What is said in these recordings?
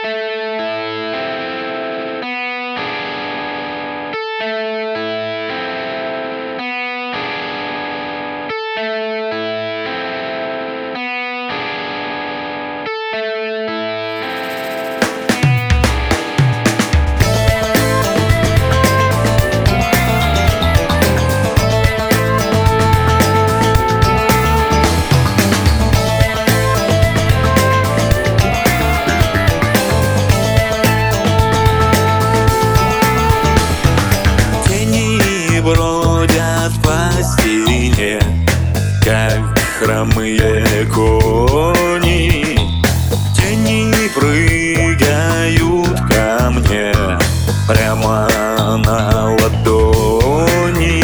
Бродят по стене, как хромые кони. Тени прыгают ко мне прямо на ладони.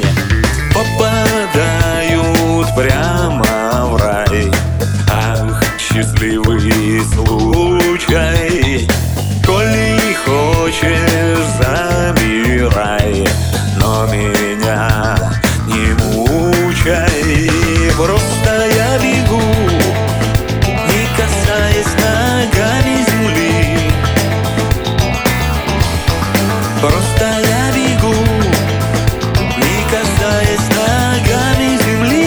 Попадают прямо в рай. Ах, счастливый случай! Коли хочешь, замирай, но меня не мучай. Просто я бегу, не касаясь ногами земли. Просто я бегу, не касаясь ногами земли.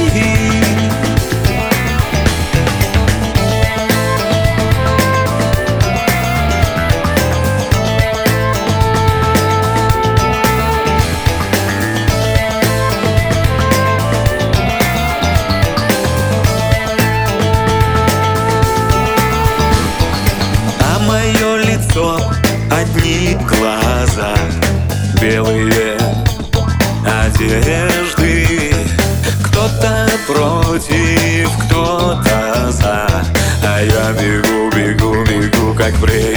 Мое лицо, одни глаза, белые одежды. Кто-то против, кто-то за, а я бегу, бегу, бегу, как прежде.